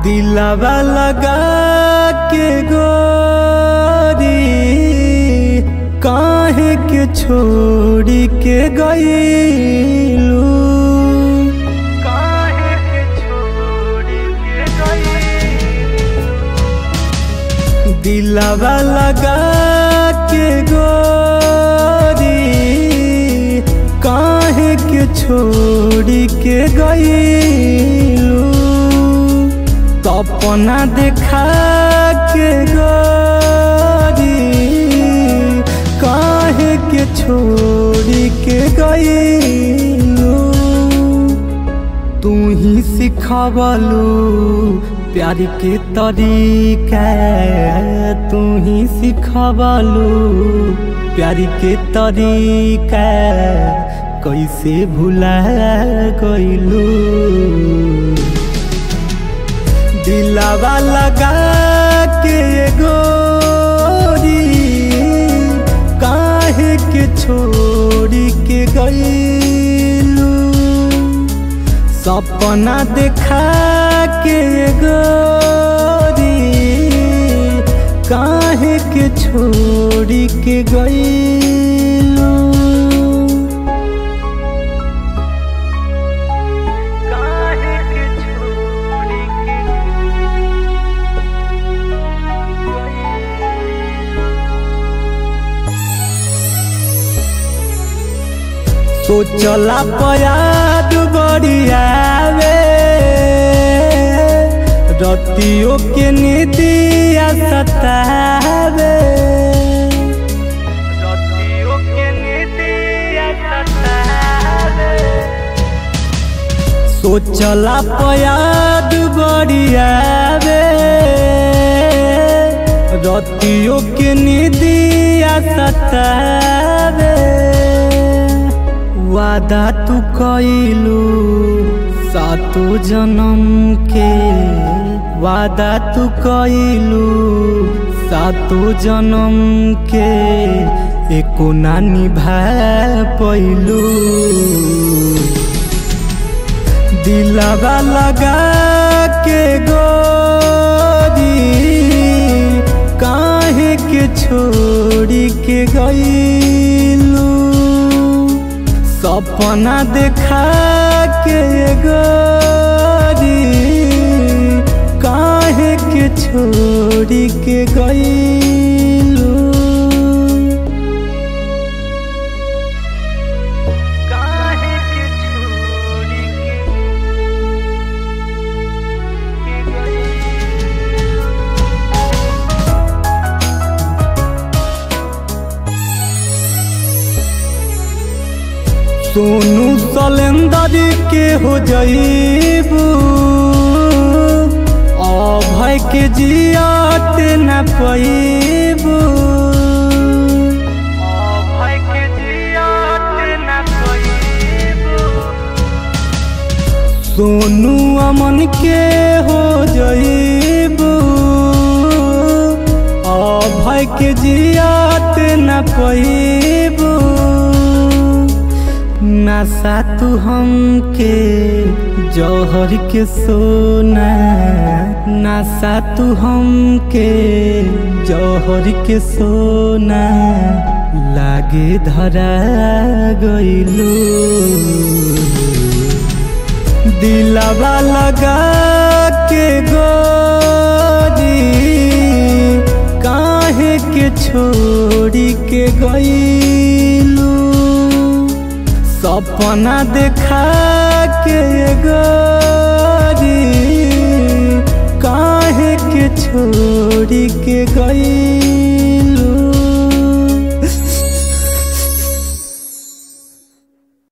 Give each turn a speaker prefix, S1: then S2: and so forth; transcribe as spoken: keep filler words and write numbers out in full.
S1: दिलवा लगा के गोरी काहे के छोड़ी के गईलू, काहे के छोड़ी के गईलू। दिलवा लगा के गोरी काहे के छोड़ी के गईलू। सपना देखा के गोरी काहे के छोड़ी के गईलू। तू ही सिखवलू प्यार के तरीका, तू ही सिखवलू प्यार के तरीका, कैसे भुला गईलू। दिलवा लगा के गोरी काहे के छोड़ी के गईलू। सपना देखा के गोरी काहे के छोड़ी के गईलू। सोचला पयाद बड़ियावे रतियों के नीतिया सतावे, रतियों के नीतिया सतावे। सोचला पयाद बड़ियावे रतियों के नीतिया सतावे। वादा तू कइलू सातो जन्म के, वादा तू कइलू सातो जन्म के, एको ना निभा पैलू। दिलवा लगा के गोरी काहे के छोड़ी के गईलू। सपना देखा के गोरी काहे के छोड़ी के गईलू। काहे के छोड़ी के गईलू। सोनू सलेंदर के हो जाइबू, अभय के जियात न पाइबू, अभय के जियात न पाइबू। सोनू अमन के हो जाइबू, अभय के जियात न पाइबू। नशा तू हमके जौहर के सोना, नशा तू हमके जौहर के सोना, लागे धरा गईलू। दिलवा लगा के गोरी काहे के छोड़ी के गईलू। सपना देखा के गोरी काहे के छोड़ी के गई।